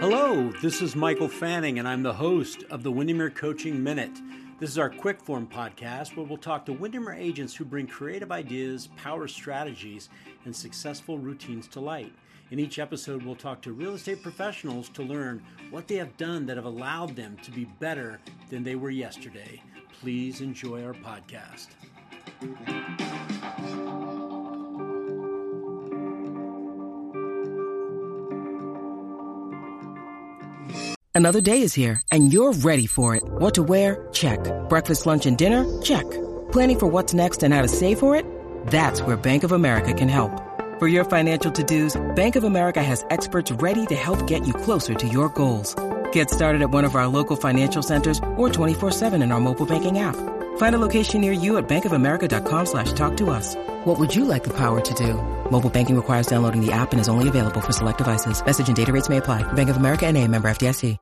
Hello, this is Michael Fanning, and I'm the host of the Windermere Coaching Minute. This is our quick form podcast where we'll talk to Windermere agents who bring creative ideas, power strategies, and successful routines to light. In each episode, we'll talk to real estate professionals to learn what they have done that have allowed them to be better than they were yesterday. Please enjoy our podcast. Another day is here, and you're ready for it. What to wear? Check. Breakfast, lunch, and dinner? Check. Planning for what's next and how to save for it? That's where Bank of America can help. For your financial to-dos, Bank of America has experts ready to help get you closer to your goals. Get started at one of our local financial centers or 24/7 in our mobile banking app. Find a location near you at bankofamerica.com/talktous. What would you like the power to do? Mobile banking requires downloading the app and is only available for select devices. Message and data rates may apply. Bank of America N.A., member FDIC.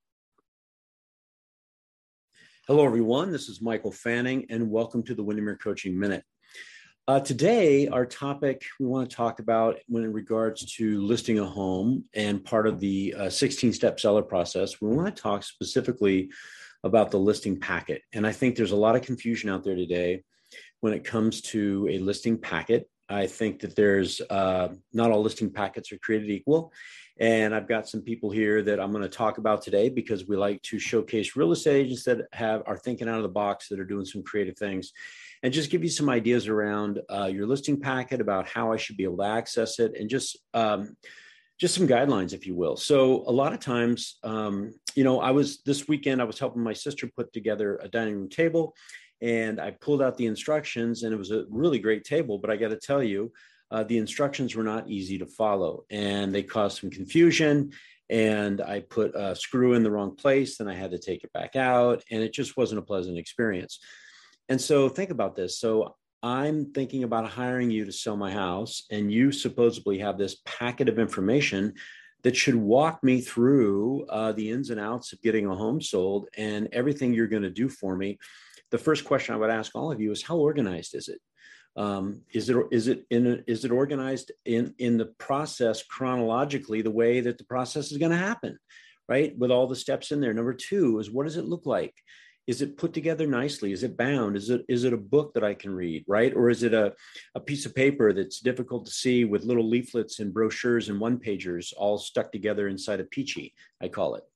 Hello, everyone. This is Michael Fanning, and welcome to the Windermere Coaching Minute. Today, our topic we want to talk about when in regards to listing a home and part of the 16-step seller process, we want to talk specifically about the listing packet. And I think there's a lot of confusion out there today when it comes to a listing packet. I think that there's not all listing packets are created equal. And I've got some people here that I'm going to talk about today because we like to showcase real estate agents that are thinking out of the box, that are doing some creative things, and just give you some ideas around your listing packet, about how I should be able to access it, and just some guidelines, if you will. So a lot of times, this weekend, I was helping my sister put together a dining room table, and I pulled out the instructions, and it was a really great table, but I got to tell you, the instructions were not easy to follow, and they caused some confusion, and I put a screw in the wrong place, and I had to take it back out, and it just wasn't a pleasant experience. And so think about this. So I'm thinking about hiring you to sell my house, and you supposedly have this packet of information that should walk me through the ins and outs of getting a home sold and everything you're going to do for me. The first question I would ask all of you is, how organized is it? Is it organized in the process chronologically, the way that the process is going to happen, right? With all the steps in there. Number two is, what does it look like? Is it put together nicely? Is it bound? Is it a book that I can read, right? Or is it a piece of paper that's difficult to see with little leaflets and brochures and one-pagers all stuck together inside a peachy, I call it.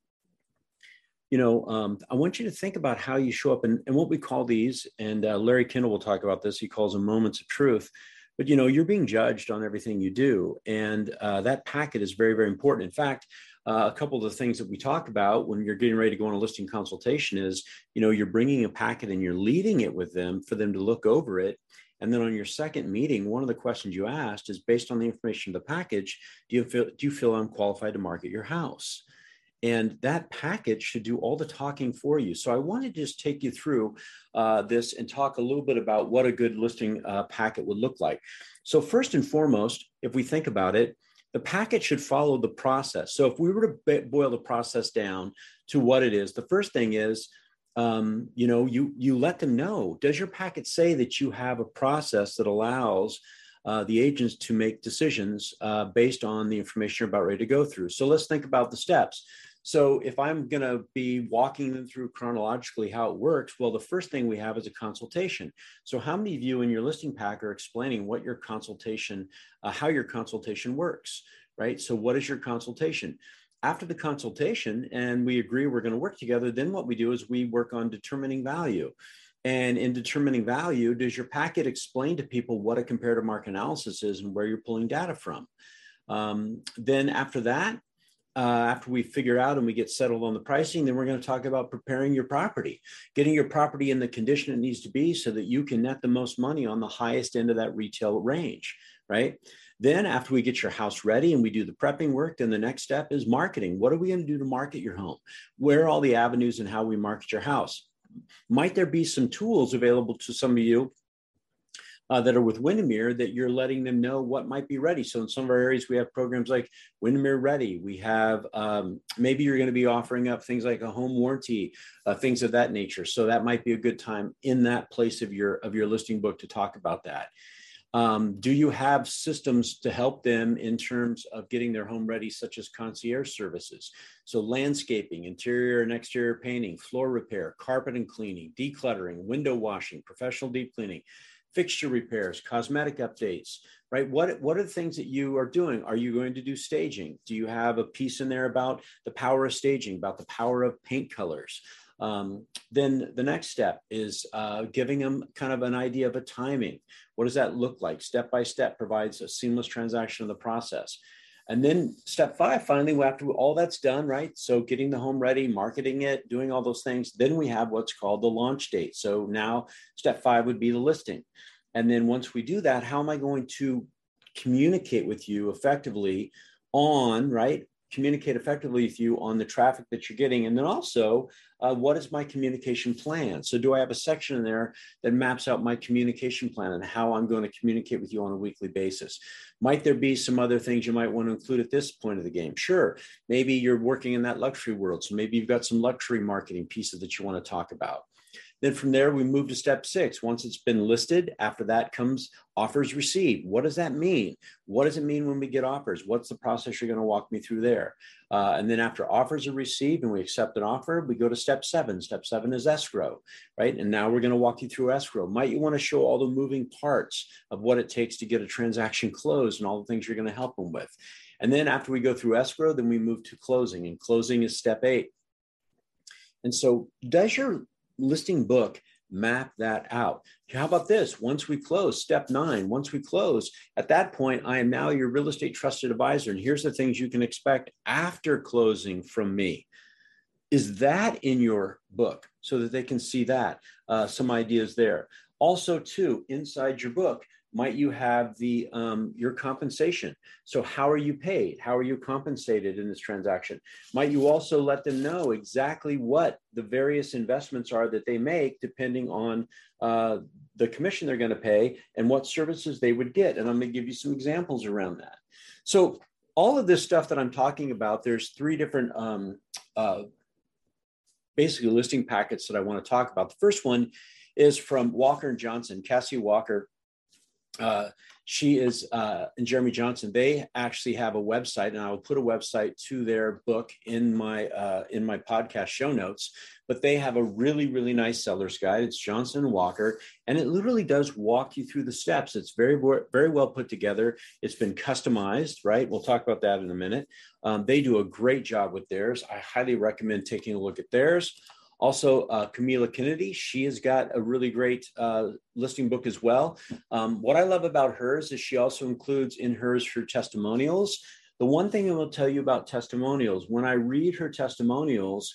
I want you to think about how you show up and what we call these, and Larry Kendall will talk about this. He calls them moments of truth. But, you're being judged on everything you do. And that packet is very, very important. In fact, a couple of the things that we talk about when you're getting ready to go on a listing consultation is, you're bringing a packet and you're leaving it with them for them to look over it. And then on your second meeting, one of the questions you asked is, based on the information of the package, do you feel I'm qualified to market your house? And that package should do all the talking for you. So I want to just take you through this and talk a little bit about what a good listing packet would look like. So first and foremost, if we think about it, the packet should follow the process. So if we were to boil the process down to what it is, the first thing is, you let them know. Does your packet say that you have a process that allows the agents to make decisions based on the information you're about ready to go through? So let's think about the steps. So if I'm going to be walking them through chronologically how it works, well, the first thing we have is a consultation. So how many of you in your listing pack are explaining what your consultation, how your consultation works, right? So what is your consultation? After the consultation, and we agree we're going to work together, then what we do is we work on determining value. And in determining value, does your packet explain to people what a comparative market analysis is and where you're pulling data from? Then after that, after we figure out and we get settled on the pricing, then we're going to talk about preparing your property, getting your property in the condition it needs to be so that you can net the most money on the highest end of that retail range, right? Then after we get your house ready and we do the prepping work, then the next step is marketing. What are we going to do to market your home? Where are all the avenues and how we market your house? Might there be some tools available to some of you that are with Windermere that you're letting them know what might be ready? So in some of our areas, we have programs like Windermere Ready. We have, maybe you're going to be offering up things like a home warranty, things of that nature. So that might be a good time in that place of your listing book to talk about that. Do you have systems to help them in terms of getting their home ready, such as concierge services? So landscaping, interior and exterior painting, floor repair, carpet and cleaning, decluttering, window washing, professional deep cleaning, fixture repairs, cosmetic updates, right? What are the things that you are doing? Are you going to do staging? Do you have a piece in there about the power of staging, about the power of paint colors? Then the next step is giving them kind of an idea of a timing. What does that look like? Step by step provides a seamless transaction of the process. And then step 5, finally, after all that's done, right? So getting the home ready, marketing it, doing all those things, then we have what's called the launch date. So now step 5 would be the listing. And then once we do that, how am I going to communicate with you effectively on, right? Communicate effectively with you on the traffic that you're getting. And then also, what is my communication plan? So do I have a section in there that maps out my communication plan and how I'm going to communicate with you on a weekly basis? Might there be some other things you might want to include at this point of the game? Sure. Maybe you're working in that luxury world. So maybe you've got some luxury marketing pieces that you want to talk about. Then from there, we move to step 6. Once it's been listed, after that comes offers received. What does that mean? What does it mean when we get offers? What's the process you're going to walk me through there? And then after offers are received and we accept an offer, we go to step 7. Step 7 is escrow, right? And now we're going to walk you through escrow. Might you want to show all the moving parts of what it takes to get a transaction closed and all the things you're going to help them with? And then after we go through escrow, then we move to closing, and closing is step 8. And so does your listing book map that out? How about this? Once we close, step 9, once we close, at that point, I am now your real estate trusted advisor. And here's the things you can expect after closing from me. Is that in your book so that they can see that? Some ideas there. Also, too, inside your book, might you have the your compensation? So how are you paid? How are you compensated in this transaction? Might you also let them know exactly what the various investments are that they make depending on the commission they're going to pay and what services they would get? And I'm going to give you some examples around that. So all of this stuff that I'm talking about, there's 3 different basically listing packets that I want to talk about. The first one is from Walker and Johnson, Cassie Walker. She is, and Jeremy Johnson, they actually have a website, and I will put a website to their book in my podcast show notes, but they have a really, really nice seller's guide. It's Johnson & Walker, and it literally does walk you through the steps. It's very, very well put together. It's been customized, right? We'll talk about that in a minute. They do a great job with theirs. I highly recommend taking a look at theirs. Also, Camila Kennedy, she has got a really great listing book as well. What I love about hers is she also includes in hers her testimonials. The one thing I will tell you about testimonials, when I read her testimonials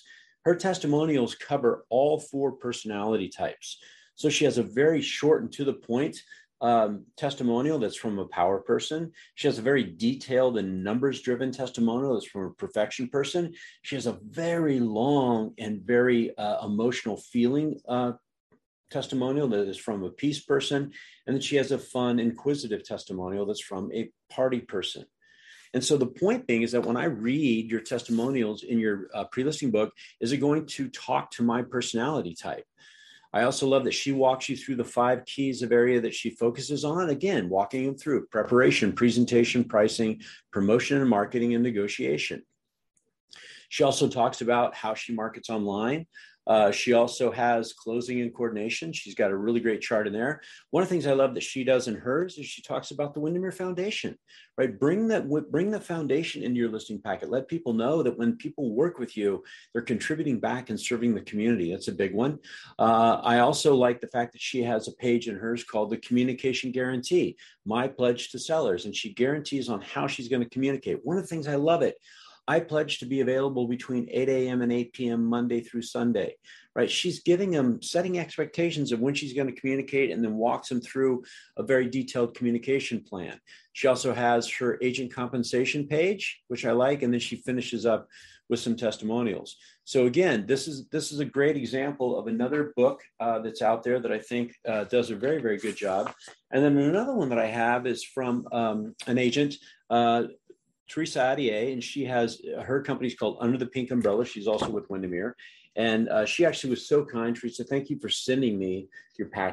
cover all 4 personality types. So she has a very short and to the point testimonial that's from a power person. She has a very detailed and numbers-driven testimonial that's from a perfection person. She has a very long and very emotional feeling testimonial that is from a peace person. And then she has a fun, inquisitive testimonial that's from a party person. And so the point being is that when I read your testimonials in your pre-listing book, is it going to talk to my personality type? I also love that she walks you through the 5 keys of area that she focuses on. Again, walking them through preparation, presentation, pricing, promotion and marketing, and negotiation. She also talks about how she markets online. She also has closing and coordination. She's got a really great chart in there. One of the things I love that she does in hers is she talks about the Windermere Foundation, right? Bring the foundation into your listing packet. Let people know that when people work with you, they're contributing back and serving the community. That's a big one. I also like the fact that she has a page in hers called the Communication Guarantee, my pledge to sellers. And she guarantees on how she's going to communicate. One of the things I love it, I pledge to be available between 8 a.m. and 8 p.m. Monday through Sunday, right? She's giving them, setting expectations of when she's going to communicate and then walks them through a very detailed communication plan. She also has her agent compensation page, which I like, and then she finishes up with some testimonials. So again, this is a great example of another book that's out there that I think does a very, very good job. And then another one that I have is from an agent, Teresa Adier, and she has her company's called Under the Pink Umbrella. She's also with Windermere. And she actually was so kind, Teresa, thank you for sending me your packet.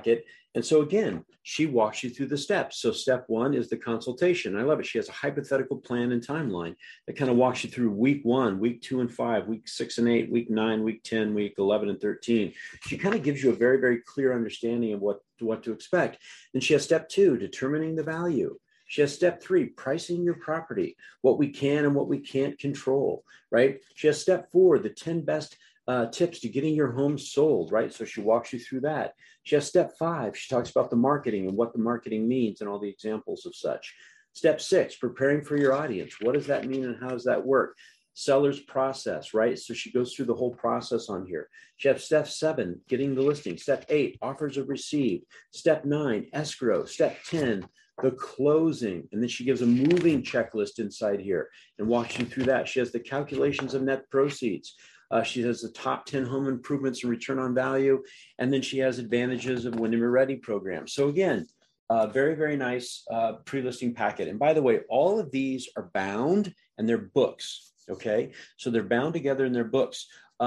And so again, she walks you through the steps. So step one is the consultation. I love it. She has a hypothetical plan and timeline that kind of walks you through week 1, week 2 and 5, week 6 and 8, week 9, week 10, week 11 and 13. She kind of gives you a very, very clear understanding of what to expect. Then she has step 2, determining the value. She has step 3, pricing your property, what we can and what we can't control, right? She has step 4, the 10 best tips to getting your home sold, right? So she walks you through that. She has step 5. She talks about the marketing and what the marketing means and all the examples of such. Step 6, preparing for your audience. What does that mean and how does that work? Seller's process, right? So she goes through the whole process on here. She has step 7, getting the listing. Step 8, offers are received. Step 9, escrow. Step 10, the closing. And then she gives a moving checklist inside here and walks you through that. She has the calculations of net proceeds. She has the top 10 home improvements and return on value. And then she has advantages of When You're Ready program. So again, very, very nice pre-listing packet. And by the way, all of these are bound and they're books. Okay. So they're bound together in their books.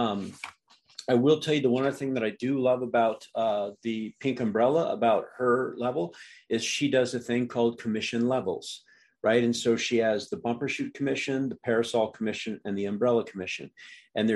I will tell you the one other thing that I do love about the Pink Umbrella, about her level, is she does a thing called commission levels. Right. And so she has the bumper shoot commission, the parasol commission, and the umbrella commission. And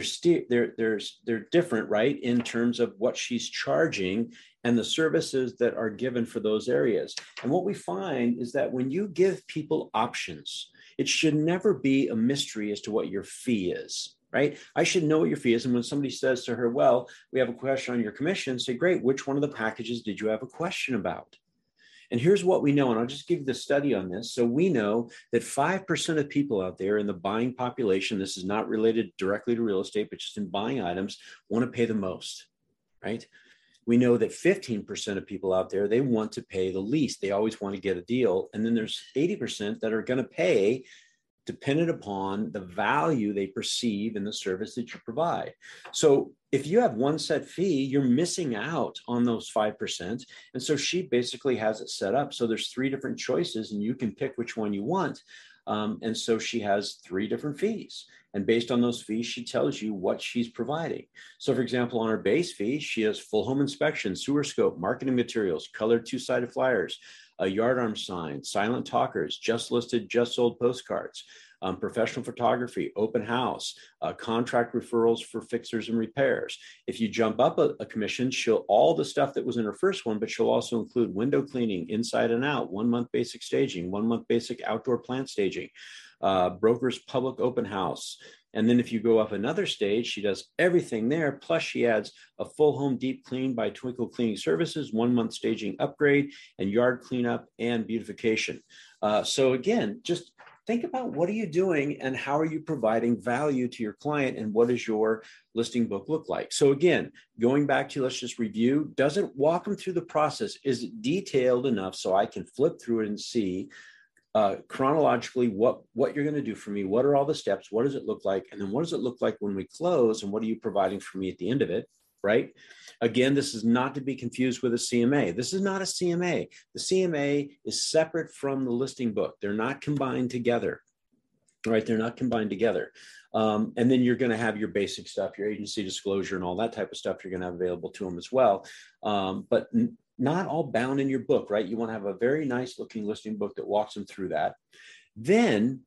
they're different, right, in terms of what she's charging and the services that are given for those areas. And what we find is that when you give people options, it should never be a mystery as to what your fee is. Right. I should know what your fee is. And when somebody says to her, well, we have a question on your commission, say, great, which one of the packages did you have a question about? And here's what we know, and I'll just give you the study on this. So we know that 5% of people out there in the buying population, this is not related directly to real estate, but just in buying items, want to pay the most, right? We know that 15% of people out there, they want to pay the least. They always want to get a deal. And then there's 80% that are going to pay dependent upon the value they perceive in the service that you provide. So if you have one set fee, you're missing out on those 5%. And so she basically has it set up. So there's 3 different choices and you can pick which one you want. And so she has 3 different fees. And based on those fees, she tells you what she's providing. So for example, on her base fee, she has full home inspection, sewer scope, marketing materials, colored 2-sided flyers, a yard arm sign, silent talkers, just listed, just sold postcards, professional photography, open house, contract referrals for fixers and repairs. If you jump up a commission, she'll all the stuff that was in her first one, but she'll also include window cleaning inside and out, 1 month basic staging, 1 month basic outdoor plant staging, broker's public open house. And then if you go up another stage, she does everything there. Plus she adds a full home deep clean by Twinkle Cleaning Services, 1 month staging upgrade, and yard cleanup and beautification. So again, just think about what are you doing and how are you providing value to your client and what does your listing book look like? So again, going back to, let's just review, doesn't walk them through the process. Is it detailed enough so I can flip through it and see chronologically what you're going to do for me? What are all the steps? What does it look like? And then what does it look like when we close? And what are you providing for me at the end of it? Right? Again, this is not to be confused with a CMA. This is not a CMA. The CMA is separate from the listing book. They're not combined together. Right? They're not combined together. And then you're going to have your basic stuff, your agency disclosure and all that type of stuff you're going to have available to them as well. But not all bound in your book, right? You want to have a very nice looking listing book that walks them through that. Then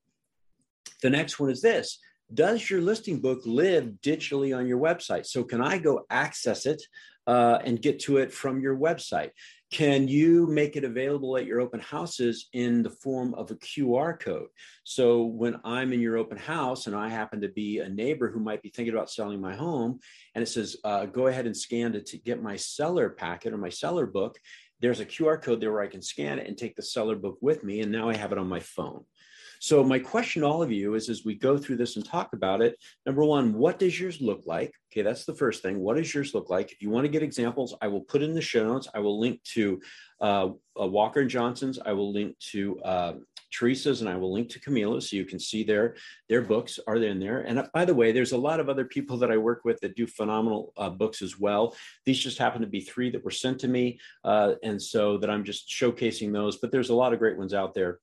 the next one is this. Does your listing book live digitally on your website? So can I go access it and get to it from your website? Can you make it available at your open houses in the form of a QR code? So when I'm in your open house and I happen to be a neighbor who might be thinking about selling my home and it says, go ahead and scan it to get my seller packet or my seller book, there's a QR code there where I can scan it and take the seller book with me. And now I have it on my phone. So my question to all of you is, as we go through this and talk about it, number one, what does yours look like? Okay, that's the first thing. What does yours look like? If you want to get examples, I will put in the show notes. I will link to Walker & Johnson's. I will link to Teresa's, and I will link to Camila's so you can see their books are in there. And by the way, there's a lot of other people that I work with that do phenomenal books as well. These just happen to be 3 that were sent to me. And so that I'm just showcasing those, but there's a lot of great ones out there.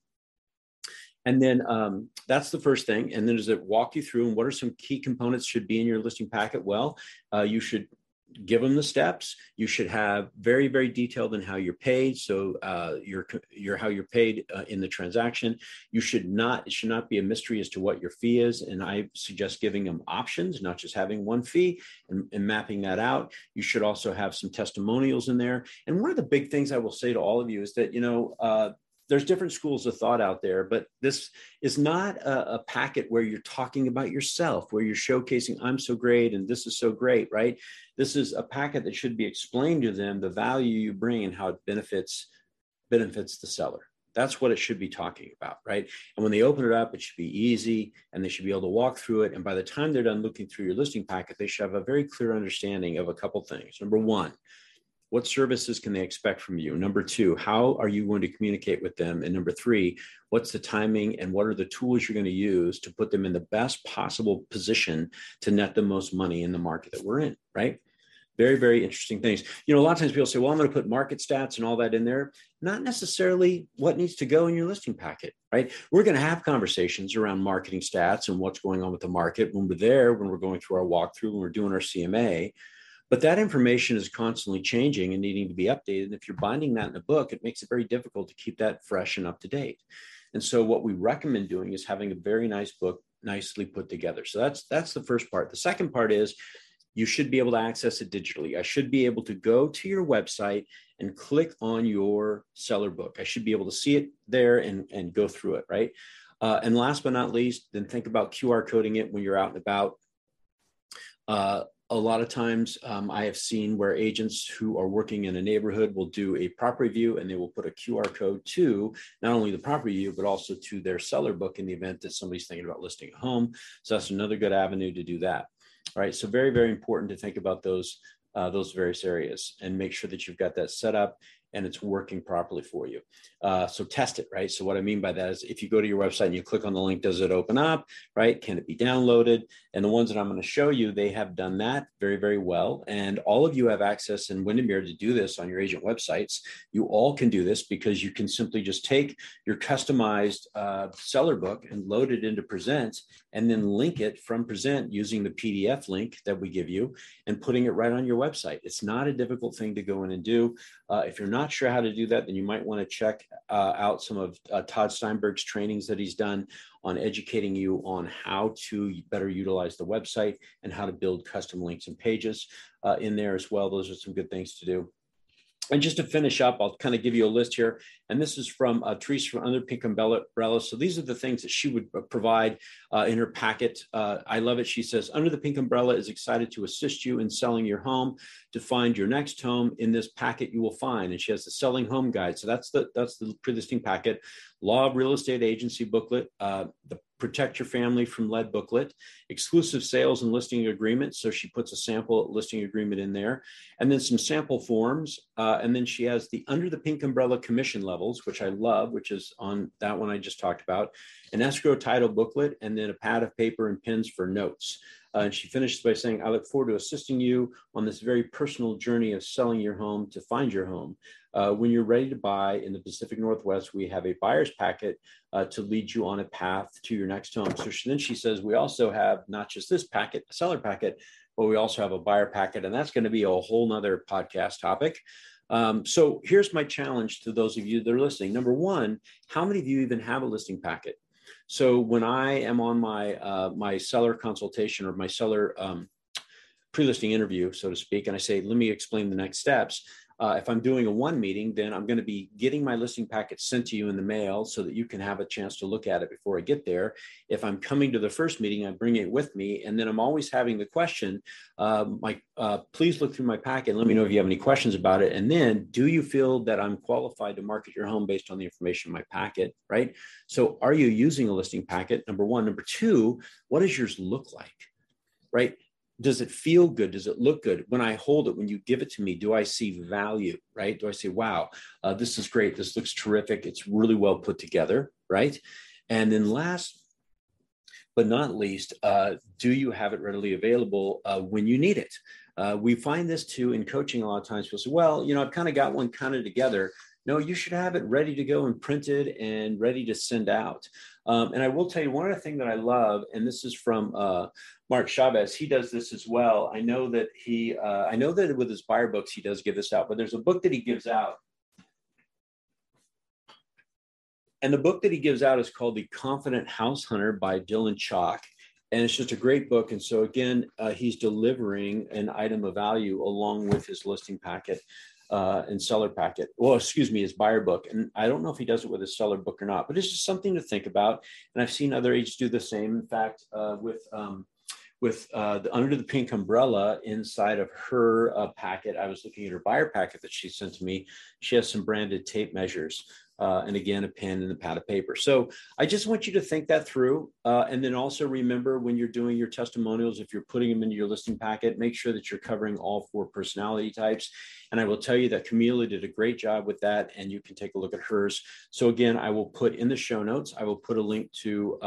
And then that's the first thing. And then does it walk you through and what are some key components should be in your listing packet? Well, you should give them the steps. You should have very, very detailed in how you're paid. So your how you're paid in the transaction. It should not be a mystery as to what your fee is. And I suggest giving them options, not just having one fee, and mapping that out. You should also have some testimonials in there. And one of the big things I will say to all of you is that, there's different schools of thought out there, but this is not a packet where you're talking about yourself, where you're showcasing, I'm so great and this is so great, right? This is a packet that should be explained to them, the value you bring and how it benefits the seller. That's what it should be talking about, right? And when they open it up, it should be easy and they should be able to walk through it. And by the time they're done looking through your listing packet, they should have a very clear understanding of a couple things. Number one, what services can they expect from you? Number two, how are you going to communicate with them? And number three, what's the timing and what are the tools you're going to use to put them in the best possible position to net the most money in the market that we're in, right? Very, very interesting things. A lot of times people say, well, I'm going to put market stats and all that in there. Not necessarily what needs to go in your listing packet, right? We're going to have conversations around marketing stats and what's going on with the market when we're going through our walkthrough, when we're doing our CMA. But that information is constantly changing and needing to be updated. And if you're binding that in a book, it makes it very difficult to keep that fresh and up to date. And so what we recommend doing is having a very nice book, nicely put together. So that's the first part. The second part is you should be able to access it digitally. I should be able to go to your website and click on your seller book. I should be able to see it there and go through it, right? And last but not least, then think about QR coding it when you're out and about. A lot of times I have seen where agents who are working in a neighborhood will do a property view and they will put a QR code to not only the property view, but also to their seller book in the event that somebody's thinking about listing a home. So that's another good avenue to do that. All right. So very, very important to think about those various areas and make sure that you've got that set up and it's working properly for you. So test it, right? So what I mean by that is if you go to your website and you click on the link, does it open up, right? Can it be downloaded? And the ones that I'm going to show you, they have done that very, very well. And all of you have access in Windermere to do this on your agent websites. You all can do this because you can simply just take your customized seller book and load it into Present and then link it from Present using the PDF link that we give you and putting it right on your website. It's not a difficult thing to go in and do. If you're not sure how to do that, then you might want to check out some of Todd Steinberg's trainings that he's done on educating you on how to better utilize the website and how to build custom links and pages in there as well. Those are some good things to do. And just to finish up, I'll kind of give you a list here. And this is from Teresa from Under the Pink Umbrella. So these are the things that she would provide in her packet. I love it. She says, Under the Pink Umbrella is excited to assist you in selling your home. To find your next home in this packet, you will find. And she has the Selling Home Guide. So that's the pre-listing packet. Law of Real Estate Agency booklet, the Protect Your Family from Lead booklet, exclusive sales and listing agreement. So she puts a sample listing agreement in there, and then some sample forms. And then she has the Under the Pink Umbrella commission levels, which I love, which is on that one I just talked about, an escrow title booklet, and then a pad of paper and pens for notes. And she finishes by saying, I look forward to assisting you on this very personal journey of selling your home to find your home. When you're ready to buy in the Pacific Northwest, we have a buyer's packet to lead you on a path to your next home. So then she says, we also have not just this packet, a seller packet, but we also have a buyer packet. And that's going to be a whole nother podcast topic. So here's my challenge to those of you that are listening. Number one, how many of you even have a listing packet? So when I am on my seller consultation or my seller pre-listing interview, so to speak, and I say, let me explain the next steps. If I'm doing a one meeting, then I'm going to be getting my listing packet sent to you in the mail so that you can have a chance to look at it before I get there. If I'm coming to the first meeting, I bring it with me. And then I'm always having the question, please look through my packet and let me know if you have any questions about it. And then, do you feel that I'm qualified to market your home based on the information in my packet, right? So are you using a listing packet? Number one. Number two, what does yours look like, right? Does it feel good? Does it look good? When I hold it, when you give it to me, do I see value, right? Do I say, wow, this is great. This looks terrific. It's really well put together, right? And then last but not least, do you have it readily available when you need it? We find this too in coaching a lot of times. People say, well, I've kind of got one kind of together. No, you should have it ready to go and printed and ready to send out. And I will tell you one other thing that I love, and this is from Mark Chavez. He does this as well. I know that with his buyer books, he does give this out, but there's a book that he gives out. And the book that he gives out is called The Confident House Hunter by Dylan Chalk. And it's just a great book. And so again, he's delivering an item of value along with his listing packet and seller packet. Well, excuse me, his buyer book. And I don't know if he does it with his seller book or not, but it's just something to think about. And I've seen other agents do the same. In fact, with the Under the Pink Umbrella inside of her packet, I was looking at her buyer packet that she sent to me. She has some branded tape measures. And again, a pen and a pad of paper. So I just want you to think that through. And then also remember when you're doing your testimonials, if you're putting them into your listing packet, make sure that you're covering all 4 personality types. And I will tell you that Camila did a great job with that, and you can take a look at hers. So again, I will put in the show notes, I will put a link to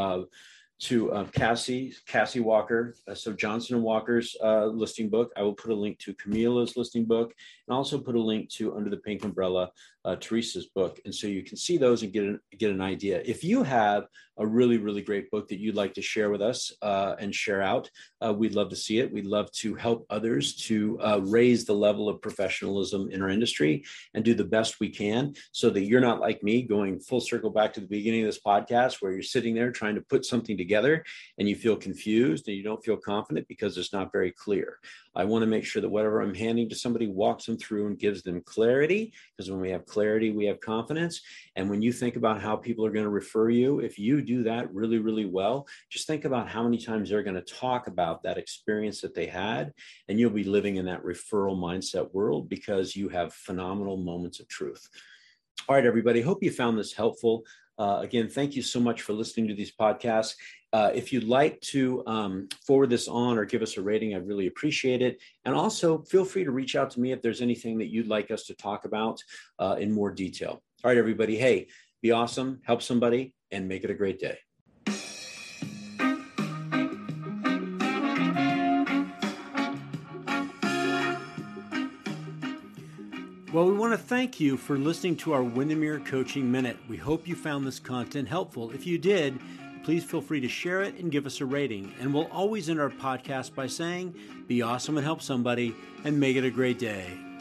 Cassie Walker, so Johnson and Walker's listing book. I will put a link to Camila's listing book, and also put a link to Under the Pink Umbrella, Teresa's book. And so you can see those and get an idea. If you have a really, really great book that you'd like to share with us and share out, we'd love to see it. We'd love to help others to raise the level of professionalism in our industry and do the best we can so that you're not like me going full circle back to the beginning of this podcast where you're sitting there trying to put something together and you feel confused and you don't feel confident because it's not very clear. I want to make sure that whatever I'm handing to somebody walks them through and gives them clarity, because when we have clarity, we have confidence. And when you think about how people are going to refer you, if you do that really, really well, just think about how many times they're going to talk about that experience that they had, and you'll be living in that referral mindset world because you have phenomenal moments of truth. All right, everybody, hope you found this helpful. Again, thank you so much for listening to these podcasts. If you'd like to forward this on or give us a rating, I'd really appreciate it. And also feel free to reach out to me if there's anything that you'd like us to talk about in more detail. All right, everybody. Hey, be awesome, help somebody, and make it a great day. Well, we want to thank you for listening to our Windermere Coaching Minute. We hope you found this content helpful. If you did, please feel free to share it and give us a rating. And we'll always end our podcast by saying, be awesome and help somebody, and make it a great day.